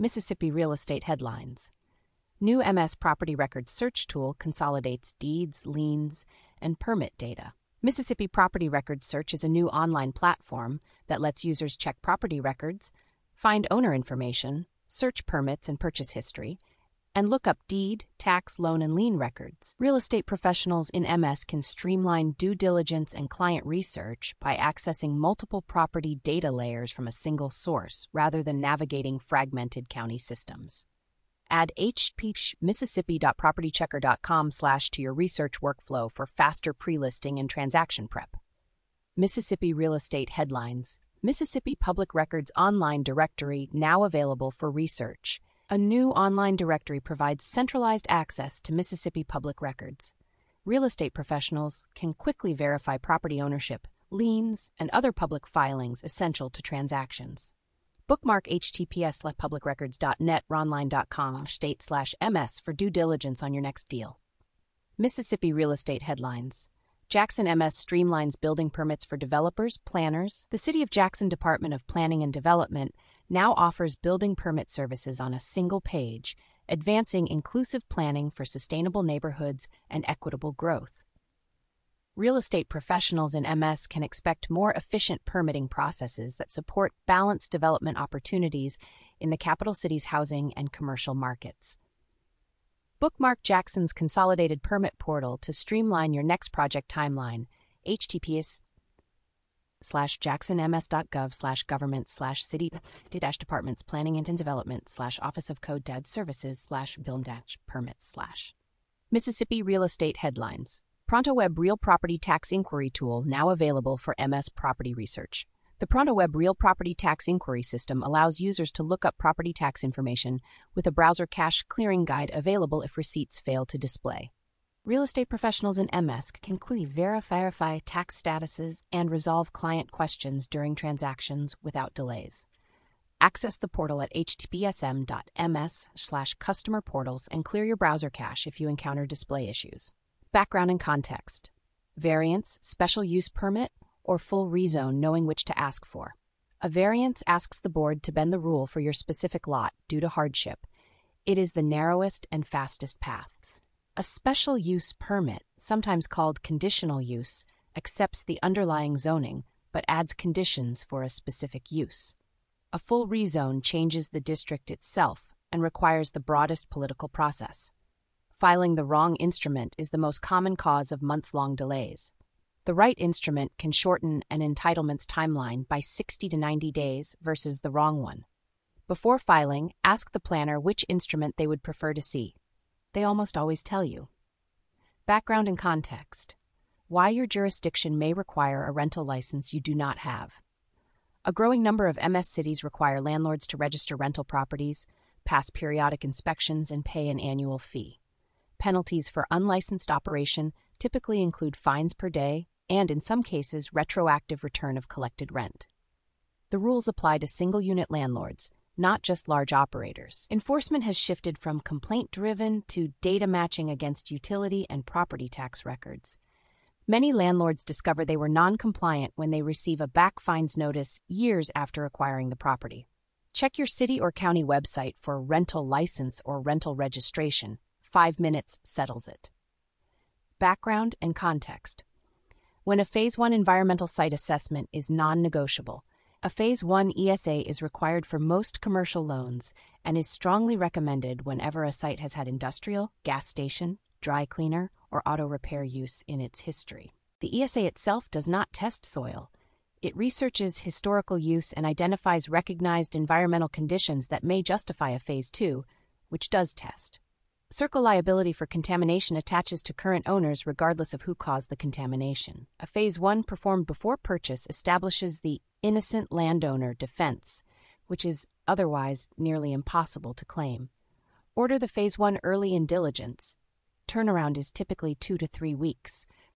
Mississippi real estate headlines. New MS Property Records search tool consolidates deeds, liens, and permit data. Mississippi Property Records Search is a new online platform that lets users check property records, find owner information, search permits and purchase history, and look up deed, tax, loan, and lien records. Real estate professionals in MS can streamline due diligence and client research by accessing multiple property data layers from a single source rather than navigating fragmented county systems. Add hpmississippi.propertychecker.com/ to your research workflow for faster pre-listing and transaction prep. Mississippi real estate headlines. Mississippi Public Records Online Directory now available for research. A new online directory provides centralized access to Mississippi public records. Real estate professionals can quickly verify property ownership, liens, and other public filings essential to transactions. Bookmark https://publicrecords.net/ronline.com/state/ms for due diligence on your next deal. Mississippi real estate headlines. Jackson MS streamlines building permits for developers, planners. The City of Jackson Department of Planning and Development now offers building permit services on a single page, advancing inclusive planning for sustainable neighborhoods and equitable growth. Real estate professionals in MS can expect more efficient permitting processes that support balanced development opportunities in the capital city's housing and commercial markets. Bookmark Jackson's consolidated permit portal to streamline your next project timeline. https://jacksonms.gov/government/city-departments planning and development/office of code services/build-permits/. Mississippi real estate headlines. ProntoWeb Real Property Tax Inquiry Tool now available for MS Property Research. The ProntoWeb Real Property Tax Inquiry System allows users to look up property tax information with a browser cache clearing guide available if receipts fail to display. Real estate professionals in MS can quickly verify tax statuses and resolve client questions during transactions without delays. Access the portal at https://ms/customerportals and clear your browser cache if you encounter display issues. Background and context. Variance, special use permit, or full rezone, knowing which to ask for. A variance asks the board to bend the rule for your specific lot due to hardship. It is the narrowest and fastest paths. A special use permit, sometimes called conditional use, accepts the underlying zoning but adds conditions for a specific use. A full rezone changes the district itself and requires the broadest political process. Filing the wrong instrument is the most common cause of months-long delays. The right instrument can shorten an entitlement's timeline by 60 to 90 days versus the wrong one. Before filing, ask the planner which instrument they would prefer to see. They almost always tell you. Background and context. Why your jurisdiction may require a rental license you do not have. A growing number of MS cities require landlords to register rental properties, pass periodic inspections, and pay an annual fee. Penalties for unlicensed operation typically include fines per day and, in some cases, retroactive return of collected rent. The rules apply to single-unit landlords, not just large operators. Enforcement has shifted from complaint-driven to data matching against utility and property tax records. Many landlords discover they were non-compliant when they receive a back fines notice years after acquiring the property. Check your city or county website for rental license or rental registration. 5 minutes settles it. Background and context. When a Phase 1 environmental site assessment is non-negotiable, a Phase 1 ESA is required for most commercial loans and is strongly recommended whenever a site has had industrial, gas station, dry cleaner, or auto repair use in its history. The ESA itself does not test soil. It researches historical use and identifies recognized environmental conditions that may justify a Phase 2, which does test. Circle liability for contamination attaches to current owners regardless of who caused the contamination. A Phase 1 performed before purchase establishes the innocent landowner defense, which is otherwise nearly impossible to claim. Order the Phase 1 early in diligence. Turnaround is typically 2 to 3 weeks.